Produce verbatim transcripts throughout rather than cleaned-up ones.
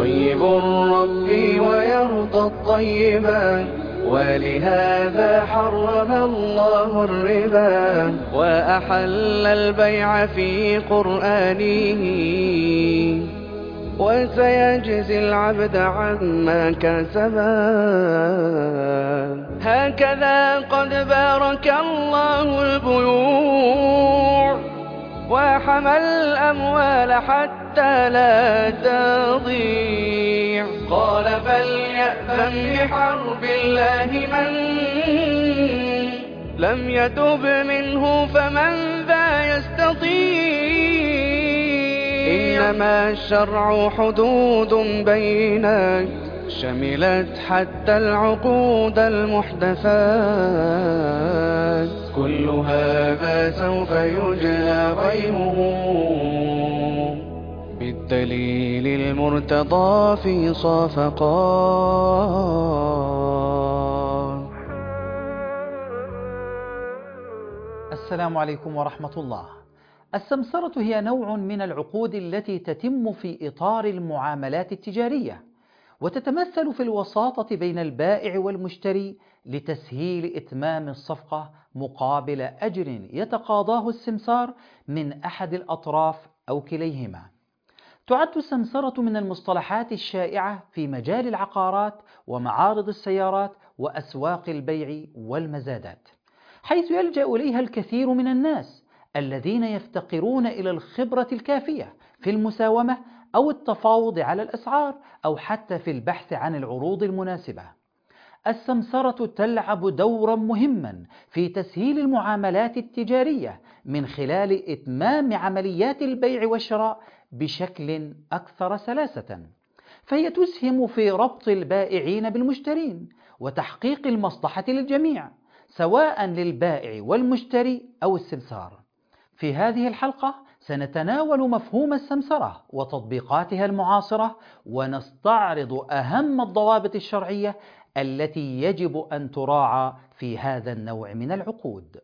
طيب ربي ويرضى الطيبات، ولهذا حرم الله الربا وأحل البيع في قرآنه، وسيجزي العبد عما كسبا. هكذا قد بارك الله البيوع وحمى الأموال حتى لا تضيع. قال فليأذن بحرب الله من لم يتب منه، فمن ذا يستطيع. إنما الشرع حدود بينات، شملت حتى العقود المحدثات. كل هذا سوف يجلى غيمه بالدليل المرتضى في صفقات. السلام عليكم ورحمة الله. السمسرة هي نوع من العقود التي تتم في إطار المعاملات التجارية، وتتمثل في الوساطة بين البائع والمشتري لتسهيل إتمام الصفقة مقابل أجر يتقاضاه السمسار من أحد الأطراف أو كليهما. تعد السمسرة من المصطلحات الشائعة في مجال العقارات ومعارض السيارات وأسواق البيع والمزادات، حيث يلجأ إليها الكثير من الناس الذين يفتقرون إلى الخبرة الكافية في المساومة أو التفاوض على الأسعار أو حتى في البحث عن العروض المناسبة. السمسرة تلعب دورا مهما في تسهيل المعاملات التجارية من خلال إتمام عمليات البيع والشراء بشكل أكثر سلاسة، فهي تسهم في ربط البائعين بالمشترين وتحقيق المصلحة للجميع، سواء للبائع والمشتري أو السمسار. في هذه الحلقة سنتناول مفهوم السمسرة وتطبيقاتها المعاصرة، ونستعرض أهم الضوابط الشرعية التي يجب أن تراعى في هذا النوع من العقود.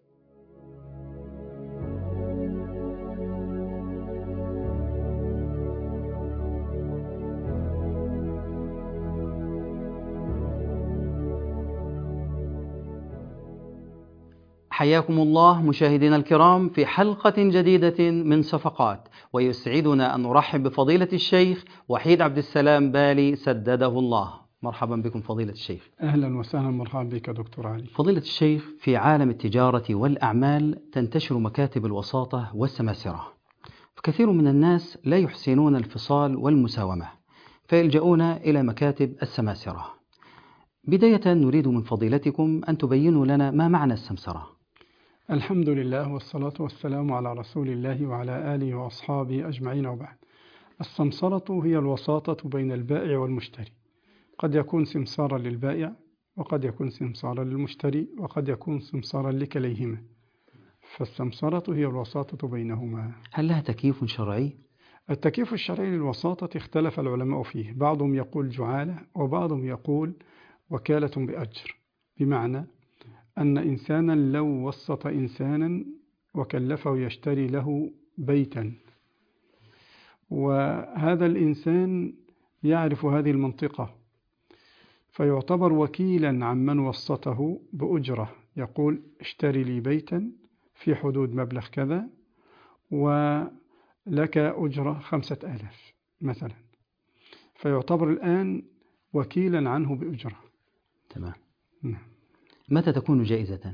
حياكم الله مشاهدينا الكرام في حلقة جديدة من صفقات، ويسعدنا أن نرحب بفضيلة الشيخ وحيد عبد السلام بالي سدده الله. مرحبا بكم فضيلة الشيخ. أهلا وسهلا، مرحبا بك دكتور علي. فضيلة الشيخ، في عالم التجارة والأعمال تنتشر مكاتب الوساطة والسماسرة، فكثير من الناس لا يحسنون الفصال والمساومة فيلجؤون إلى مكاتب السماسرة. بداية نريد من فضيلتكم أن تبينوا لنا ما معنى السمسرة. الحمد لله والصلاة والسلام على رسول الله وعلى آله وأصحابه أجمعين، وبعد. السمسرة هي الوساطة بين البائع والمشتري، قد يكون سمسارا للبائع وقد يكون سمسارا للمشتري وقد يكون سمسارا لكليهما، فالسمسرة هي الوساطة بينهما. هل لها تكييف شرعي؟ التكييف الشرعي للوساطة اختلف العلماء فيه، بعضهم يقول جعالة وبعضهم يقول وكالة بأجر، بمعنى أن إنسانا لو وسط إنسانا وكلفه يشتري له بيتا، وهذا الإنسان يعرف هذه المنطقة فيعتبر وكيلا عن من وسطه بأجرة، يقول اشتري لي بيتا في حدود مبلغ كذا ولك أجرة خمسة آلاف مثلا، فيعتبر الآن وكيلا عنه بأجرة. تمام. نعم. متى تكون جائزة؟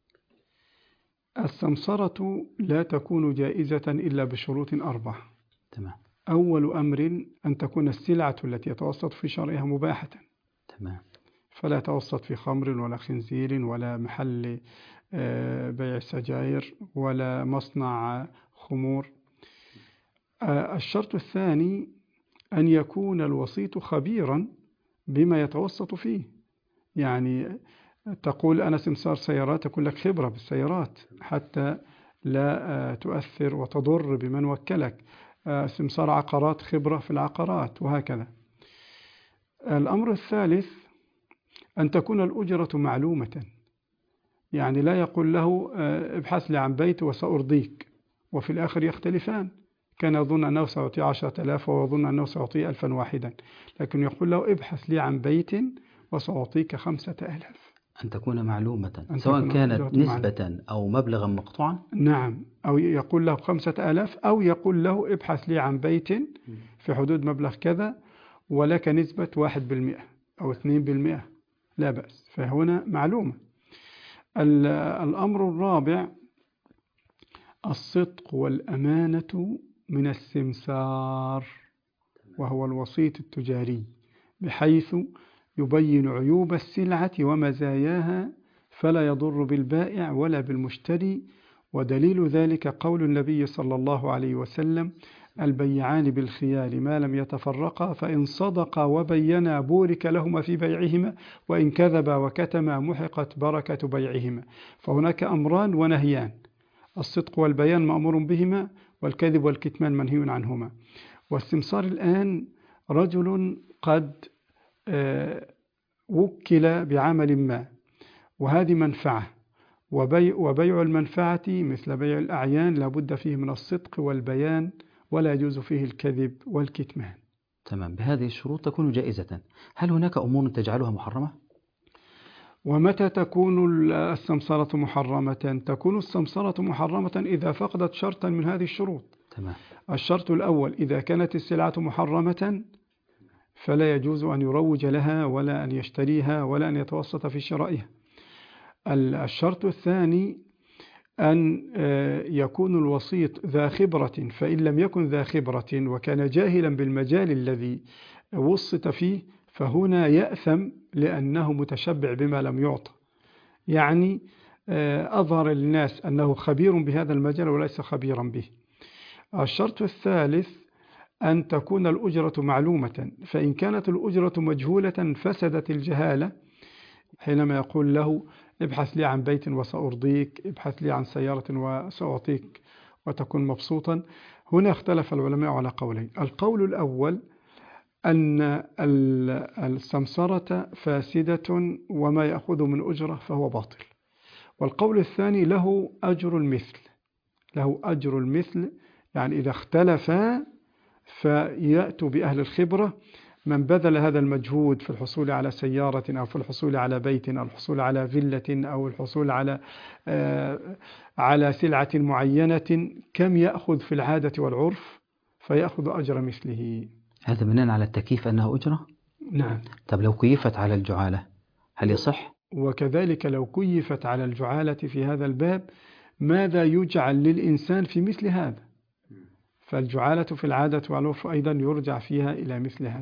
السمسرة لا تكون جائزة إلا بشروط أربعة. تمام. أول أمر أن تكون السلعة التي يتوسط في شرعها مباحة. تمام. فلا يتوسط في خمر ولا خنزير ولا محل بيع سجاير ولا مصنع خمور. الشرط الثاني أن يكون الوسيط خبيرا بما يتوسط فيه، يعني تقول أنا سمسار سيارات، أقول لك خبرة بالسيارات حتى لا تؤثر وتضر بمن وكلك. سمسار عقارات، خبرة في العقارات، وهكذا. الأمر الثالث أن تكون الأجرة معلومة، يعني لا يقول له ابحث لي عن بيت وسأرضيك وفي الآخر يختلفان، كان يظن أنه سيعطيه عشرة آلاف ويظن أنه سيعطيه ألفا واحدا، لكن يقول له ابحث لي عن بيت وسأعطيك خمسة آلاف. أن تكون معلومة أن سواء تكون كانت معلومة. نسبة أو مبلغا مقطوعا. نعم، أو يقول له خمسة آلاف، أو يقول له ابحث لي عن بيت في حدود مبلغ كذا ولك نسبة واحد بالمئة أو اثنين بالمئة، لا بأس، فهنا معلومة. الأمر الرابع الصدق والأمانة من السمسار، وهو الوسيط التجاري، بحيث يبين عيوب السلعة ومزاياها فلا يضر بالبائع ولا بالمشتري. ودليل ذلك قول النبي صلى الله عليه وسلم: البيعان بالخيار ما لم يتفرقا، فإن صدقا وبينا بورك لهما في بيعهما، وإن كذبا وكتما محقت بركة بيعهما. فهناك أمران ونهيان: الصدق والبيان مأمور بهما، والكذب والكتمان منهي عنهما. والسمسار الآن رجل قد وكل بعمل ما، وهذه منفعة، وبيع, وبيع المنفعة مثل بيع الأعيان لابد فيه من الصدق والبيان، ولا يجوز فيه الكذب والكتمان. تمام، بهذه الشروط تكون جائزة. هل هناك أمور تجعلها محرمة؟ ومتى تكون السمسرة محرمة؟ تكون السمسرة محرمة إذا فقدت شرطا من هذه الشروط. تمام. الشرط الأول: إذا كانت السلعة محرمة فلا يجوز أن يروج لها ولا أن يشتريها ولا أن يتوسط في شرائها. الشرط الثاني: أن يكون الوسيط ذا خبرة، فإن لم يكن ذا خبرة وكان جاهلا بالمجال الذي وسط فيه فهنا يأثم لأنه متشبع بما لم يعطى، يعني أظهر للناس أنه خبير بهذا المجال وليس خبيرا به. الشرط الثالث: أن تكون الأجرة معلومة، فإن كانت الأجرة مجهولة فسدت الجهالة. حينما يقول له ابحث لي عن بيت وسأرضيك، ابحث لي عن سيارة وسأعطيك، وتكون مبسوطا. هنا اختلف العلماء على قولين: القول الأول أن السمسرة فاسدة وما يأخذ من أجرة فهو باطل، والقول الثاني له أجر المثل، له أجر المثل، يعني إذا اختلفا فيأتوا بأهل الخبرة، من بذل هذا المجهود في الحصول على سيارة أو في الحصول على بيت أو الحصول على فيلة أو الحصول على آه على سلعة معينة، كم يأخذ في العادة والعرف، فيأخذ أجر مثله. هذا بناء على التكييف أنها أجرة؟ نعم. طب لو كيفت على الجعالة هل يصح؟ وكذلك لو كيفت على الجعالة في هذا الباب، ماذا يجعل للإنسان في مثل هذا؟ فالجعالة في العادة والعرف أيضا يرجع فيها إلى مثل هذا.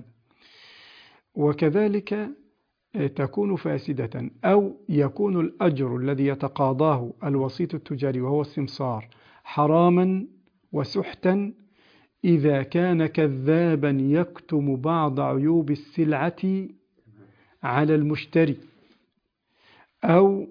وكذلك تكون فاسدة، أو يكون الأجر الذي يتقاضاه الوسيط التجاري وهو السمسار حراما وسحتا إذا كان كذابا يكتم بعض عيوب السلعة على المشتري، أو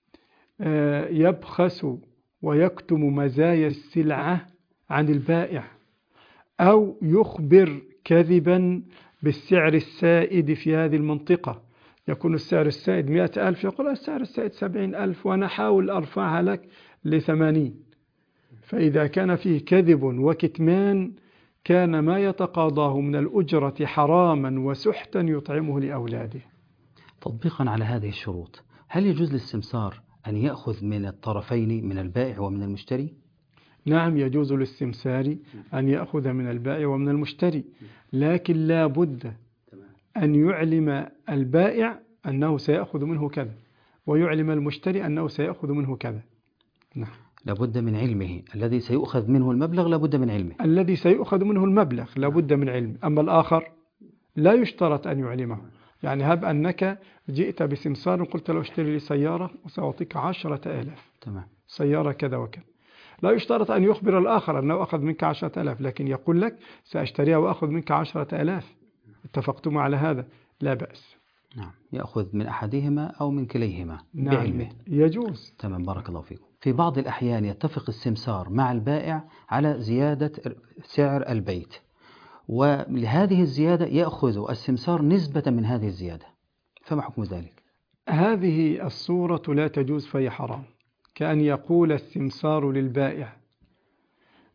يبخس ويكتم مزايا السلعة عن البائع، أو يخبر كذبا بالسعر السائد في هذه المنطقة. يكون السعر السائد مئة ألف، يقول السعر السائد سبعين ألف وأنا حاول أرفعها لك لثمانين. فإذا كان فيه كذب وكتمان كان ما يتقاضاه من الأجرة حراما وسحتا يطعمه لأولاده. تطبيقا على هذه الشروط، هل يجوز للسمسار أن يأخذ من الطرفين من البائع ومن المشتري؟ نعم، يجوز للسمسار أن يأخذ من البائع ومن المشتري، لكن لا بد أن يعلم البائع أنه سيأخذ منه كذا، ويعلم المشتري أنه سيأخذ منه كذا. نعم. لابد من علمه، الذي سيؤخذ منه المبلغ لابد من علمه. الذي سيؤخذ منه المبلغ لابد من علمه، أما الآخر لا يشترط أن يعلمه. يعني هب أنك جئت بسمسار قلت له اشتري لي سيارة وسأعطيك عشرة آلاف، تمام، سيارة كذا وكذا، لا يشترط أن يخبر الآخر أنه أخذ منك عشرة آلاف، لكن يقول لك سأشتريها وأخذ منك عشرة آلاف، اتفقتم على هذا، لا بأس. نعم، يأخذ من أحدهما أو من كليهما. نعم. بعلمه. يجوز. تمام، بارك الله فيكم. في بعض الأحيان يتفق السمسار مع البائع على زيادة سعر البيت، ولهذه الزيادة يأخذ السمسار نسبة من هذه الزيادة، فما حكم ذلك؟ هذه الصورة لا تجوز، فهي حرام. كأن يقول السمسار للبائع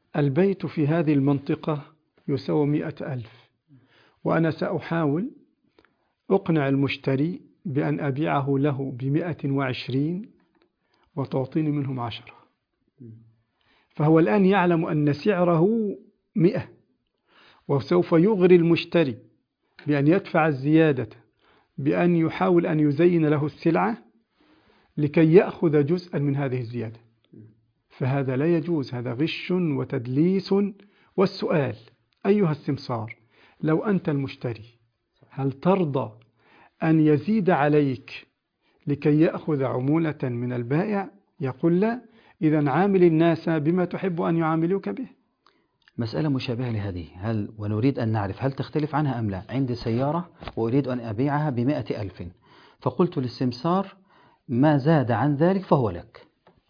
البيت في هذه المنطقة يساوي مئة ألف، وأنا سأحاول أقنع المشتري بأن أبيعه له بمئة وعشرين وتعطيني منهم عشرة. فهو الآن يعلم أن سعره مئة، وسوف يغري المشتري بأن يدفع الزيادة، بأن يحاول أن يزين له السلعة لكي يأخذ جزءا من هذه الزيادة. فهذا لا يجوز، هذا غش وتدليس. والسؤال أيها السمسار، لو أنت المشتري هل ترضى أن يزيد عليك لكي يأخذ عمولة من البائع؟ يقول لا. إذن عامل الناس بما تحب أن يعاملوك به. مسألة مشابهة لهذه، هل ونريد أن نعرف هل تختلف عنها أم لا. عندي سيارة وأريد أن أبيعها بمائة ألف، فقلت للسمسار ما زاد عن ذلك فهو لك.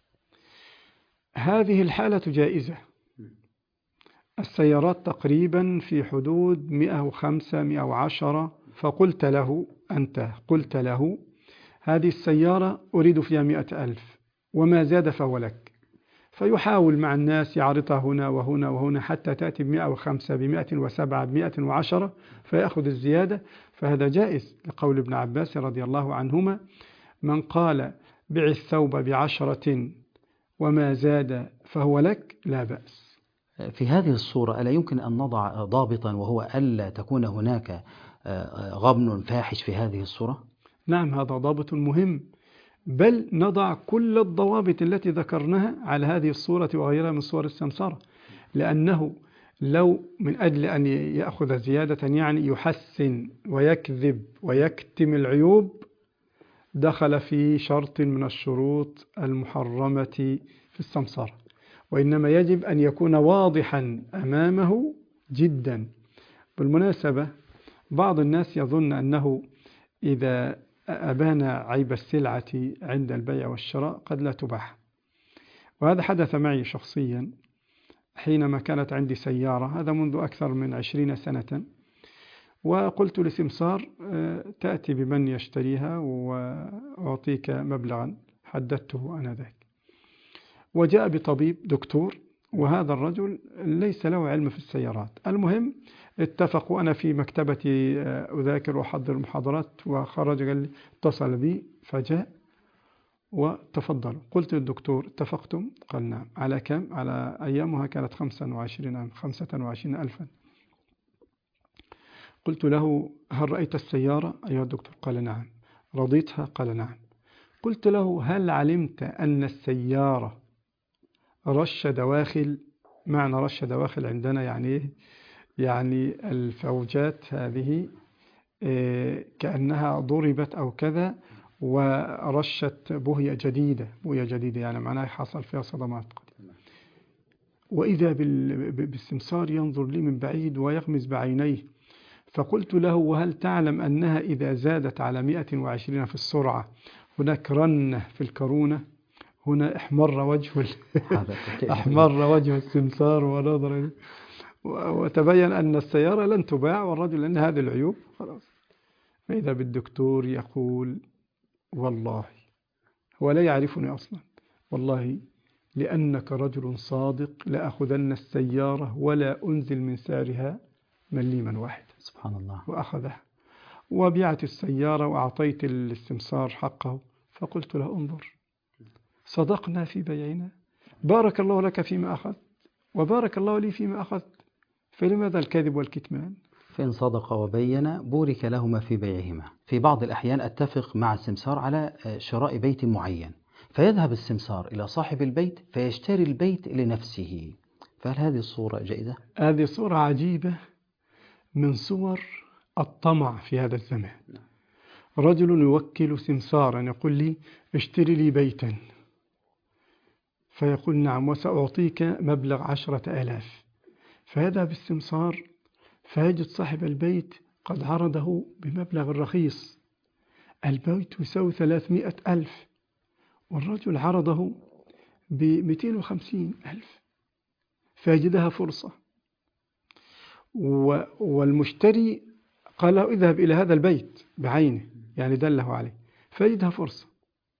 هذه الحالة جائزة. السيارات تقريبا في حدود مئة وخمسة مئة وعشرة، فقلت له أنت قلت له هذه السيارة أريد فيها مئة ألف وما زاد فهو لك. فيحاول مع الناس يعرضها هنا وهنا وهنا حتى تأتي بمئة وخمسة بمئة وسبعة بمئة وعشرة فيأخذ الزيادة. فهذا جائز لقول ابن عباس رضي الله عنهما: من قال بع الثوب بعشرة وما زاد فهو لك لا بأس. في هذه الصورة ألا يمكن أن نضع ضابطا، وهو ألا تكون هناك غبن فاحش في هذه الصورة؟ نعم، هذا ضابط مهم، بل نضع كل الضوابط التي ذكرناها على هذه الصورة وغيرها من صور السمسرة. لأنه لو من أجل أن يأخذ زيادة يعني يحسن ويكذب ويكتم العيوب دخل في شرط من الشروط المحرمة في السمسرة، وإنما يجب أن يكون واضحا أمامه جدا. بالمناسبة بعض الناس يظن أنه إذا أبان عيب السلعة عند البيع والشراء قد لا تباع، وهذا حدث معي شخصيا حينما كانت عندي سيارة، هذا منذ أكثر من عشرين سنة، وقلت لسمسار تأتي بمن يشتريها وأعطيك مبلغا، حددته أنا ذاك، وجاء بطبيب دكتور، وهذا الرجل ليس له علم في السيارات. المهم اتفقوا، أنا في مكتبتي أذاكر وأحضر المحاضرات، وخرج قال لي اتصل بي فجاء وتفضلوا. قلت للدكتور اتفقتم؟ قال نعم. على كم؟ على أيامها كانت خمسة وعشرين خمسة وعشرين ألفا. قلت له هل رأيت السيارة أيها الدكتور؟ قال نعم. رضيتها؟ قال نعم. قلت له هل علمت أن السيارة رش دواخل؟ معنى رش دواخل عندنا يعني إيه؟ يعني الفوجات هذه كأنها ضربت أو كذا ورشت بوهية جديدة، بوهية جديدة يعني معناها حصل فيها صدمات. وإذا بالسمسار ينظر لي من بعيد ويغمز بعينيه. فقلت له وهل تعلم أنها إذا زادت على مئة وعشرين في السرعة هناك رنة في الكرونة؟ هنا احمر وجه احمر وجه السمسار ونظر، وتبين أن السيارة لن تباع، والرجل أن هذه العيوب خلاص. فإذا بالدكتور يقول والله هو لا يعرفني أصلا، والله لأنك رجل صادق لأخذن السيارة ولا أنزل من سعرها مليما واحد. سبحان الله. وأخذها وبيعت السيارة وأعطيت السمسار حقه. فقلت له انظر، صدقنا في بيعنا، بارك الله لك فيما أخذت وبارك الله لي فيما أخذت، فلماذا الكذب والكتمان؟ فإن صدق وبين بورك لهما في بيعهما. في بعض الأحيان أتفق مع السمسار على شراء بيت معين، فيذهب السمسار إلى صاحب البيت فيشتري البيت لنفسه، فهل هذه الصورة جائزة؟ هذه صورة عجيبة من صور الطمع في هذا الزمان. رجل يوكل سمسارا يقول لي اشتري لي بيتا، فيقول نعم وسأعطيك مبلغ عشرة آلاف. فيذهب السمسار فيجد صاحب البيت قد عرضه بمبلغ رخيص، البيت يساوي ثلاثمائة ألف والرجل عرضه بمئتين وخمسين ألف، فيجدها فرصة. والمشتري قال له اذهب إلى هذا البيت بعينه، يعني دله عليه، فيجدها فرصة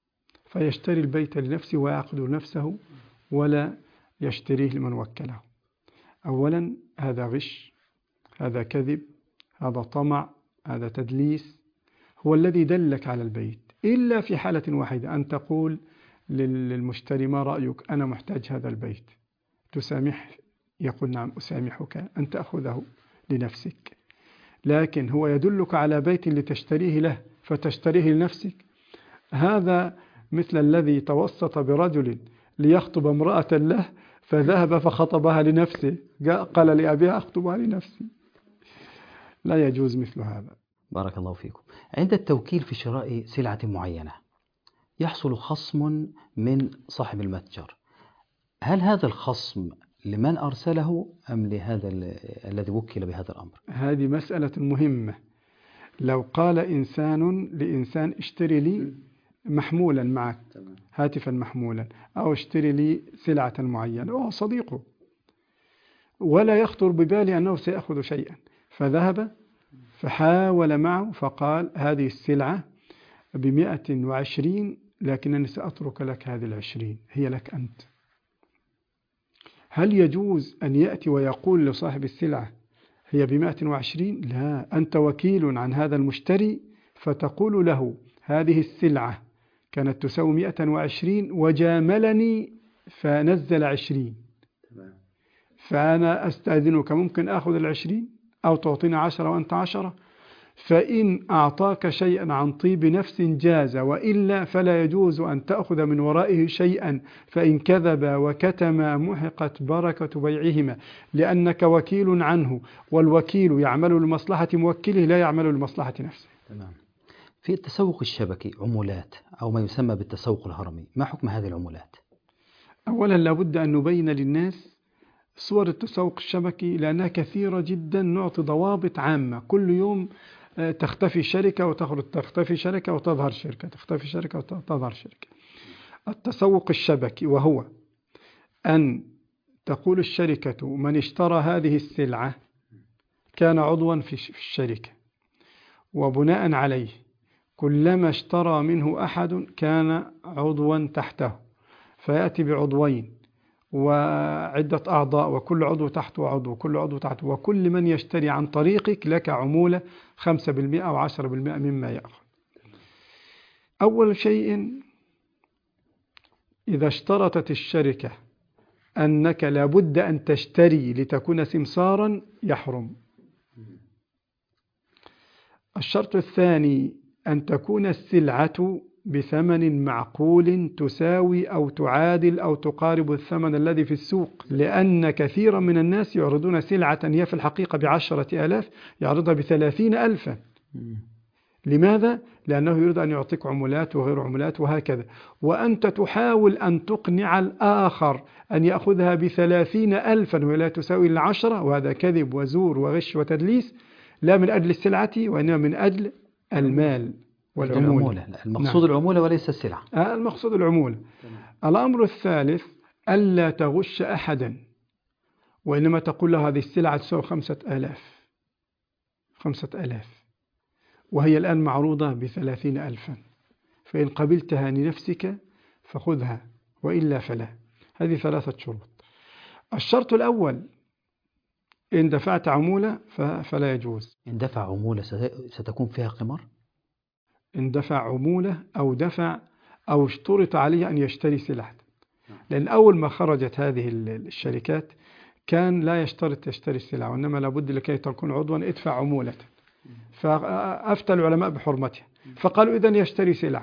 فيشتري البيت لنفسه ويعقد نفسه ولا يشتريه لمن وكله. أولا هذا غش، هذا كذب، هذا طمع، هذا تدليس، هو الذي دلك على البيت، إلا في حالة واحدة، أن تقول للمشتري ما رأيك، أنا محتاج هذا البيت، تسامح؟ يقول نعم أسامحك أن تأخذه لنفسك. لكن هو يدلك على بيت لتشتريه له فتشتريه لنفسك. هذا مثل الذي توسط برجل ليخطب امرأة له فذهب فخطبها لنفسه، قال لأبيها أخطبها لنفسي. لا يجوز مثل هذا. بارك الله فيكم. عند التوكيل في شراء سلعة معينة يحصل خصم من صاحب المتجر، هل هذا الخصم لمن أرسله أم لهذا الذي وكل بهذا الأمر؟ هذه مسألة مهمة. لو قال إنسان لإنسان اشتري لي محمولا معك، هاتفا محمولا، أو اشتري لي سلعة معينة، وهو صديقه ولا يخطر ببالي أنه سيأخذ شيئا، فذهب فحاول معه فقال هذه السلعة بمئة وعشرين لكنني سأترك لك هذه العشرين، هي لك أنت. هل يجوز أن يأتي ويقول لصاحب السلعة هي بمئة وعشرين؟ لا، أنت وكيل عن هذا المشتري، فتقول له هذه السلعة كانت تساوي مئة وعشرين وجاملني فنزل عشرين، فأنا أستأذنك ممكن أخذ العشرين أو تعطينا عشرة وأنت عشرة، فإن أعطاك شيئا عن طيب نفس جاز، وإلا فلا يجوز أن تأخذ من ورائه شيئا، فإن كذب وكتم محقت بركة بيعهما، لأنك وكيل عنه، والوكيل يعمل لمصلحة موكله لا يعمل لمصلحة نفسه. تمام. في التسوق الشبكي عمولات أو ما يسمى بالتسوق الهرمي، ما حكم هذه العمولات؟ أولا لابد أن نبين للناس صور التسوق الشبكي، لأنها كثيرة جدا، نعطي ضوابط عامة. كل يوم تختفي شركة وتخرج، تختفي شركة وتظهر شركة، تختفي شركة وتظهر شركة. التسوق الشبكي وهو أن تقول الشركة من اشترى هذه السلعة كان عضوا في الشركة، وبناء عليه كلما اشترى منه أحد كان عضوا تحته، فيأتي بعضوين وعدة أعضاء، وكل عضو تحته عضو، وكل عضو تحته، وكل من يشتري عن طريقك لك عمولة خمسة بالمئة أو عشرة بالمئة مما يأخذ. أول شيء إذا اشترطت الشركة أنك لابد أن تشتري لتكون سمسارا يحرم. الشرط الثاني أن تكون السلعة بثمن معقول تساوي أو تعادل أو تقارب الثمن الذي في السوق، لأن كثيرا من الناس يعرضون سلعة هي في الحقيقة بعشرة آلاف يعرضها بثلاثين ألفا. لماذا؟ لأنه يريد أن يعطيك عمولات وغير عمولات وهكذا، وأنت تحاول أن تقنع الآخر أن يأخذها بثلاثين ألفا ولا تساوي العشرة، وهذا كذب وزور وغش وتدليس، لا من أجل السلعة وإنما من أجل المال والعمولة. المقصود نعم. العمولة وليس السلعة. آه المقصود العمولة. الأمر الثالث ألا تغش أحدا، وإنما تقول له هذه السلعة تساوي خمسة آلاف، خمسة آلاف وهي الآن معروضة بثلاثين ألفا، فإن قبلتها لنفسك فخذها وإلا فلا. هذه ثلاثة شروط. الشرط الأول إن دفعت عمولة فلا يجوز. إن دفع عمولة ستكون فيها قمار؟ إن دفع عمولة أو دفع أو اشترط عليه أن يشتري سلعة، لأن أول ما خرجت هذه الشركات كان لا يشترط يشتري السلعة، وإنما لابد لكي تكون عضوا ادفع عمولة، فأفتى العلماء بحرمتها، فقالوا إذن يشتري سلعة.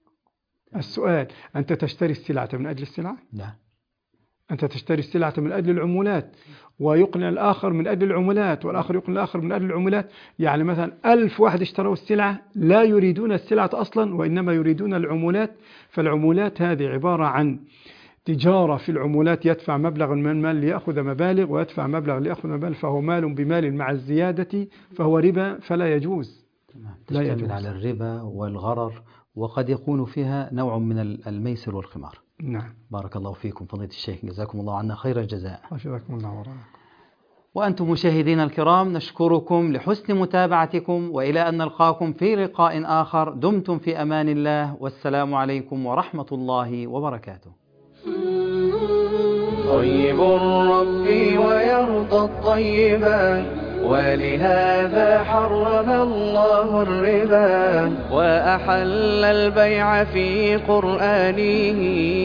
السؤال أنت تشتري السلعة من أجل السلعة؟ لا، أنت تشتري السلعة من أجل العمولات، ويقنع الآخر من أجل العمولات، والآخر يقنع الآخر من أجل العمولات. يعني مثلا ألف واحد اشتروا السلعة لا يريدون السلعة أصلا، وإنما يريدون العمولات. فالعمولات هذه عبارة عن تجارة في العمولات، يدفع مبلغ من المال ليأخذ مبالغ، ويدفع مبلغ ليأخذ مبالغ، فهو مال بمال مع الزيادة، فهو ربا فلا يجوز. لا يجوز على الربا والغرر، وقد يكون فيها نوع من الميسر والخمار. نعم. بارك الله فيكم فضيلة الشيخ، جزاكم الله عنا خير الجزاء. حفظكم الله وراءكم. وأنتم مشاهدينا الكرام نشكركم لحسن متابعتكم، وإلى أن نلقاكم في لقاء آخر. دمتم في أمان الله، والسلام عليكم ورحمة الله وبركاته. طيب ربي ويرضى الطيبات، ولهذا حرم الله الربا وأحل البيع في قرآنه،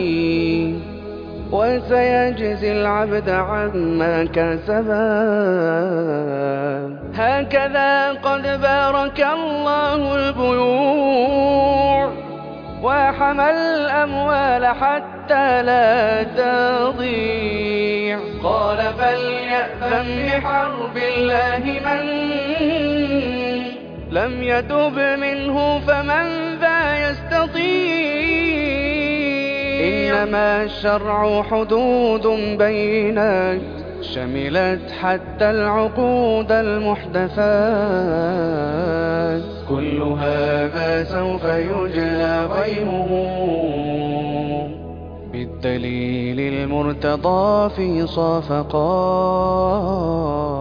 وسيجزي العبد عما كسبا. هكذا قد بارك الله البيوع وحمى الأموال حتى لا تضيع. قال فليأذن بحرب الله من لم يتب منه، فمن ذا يستطيع. إنما الشرع حدود بينات، شملت حتى العقود المحدثات. كل هذا سوف يجلى غيمه بالدليل المرتضى في صفقات.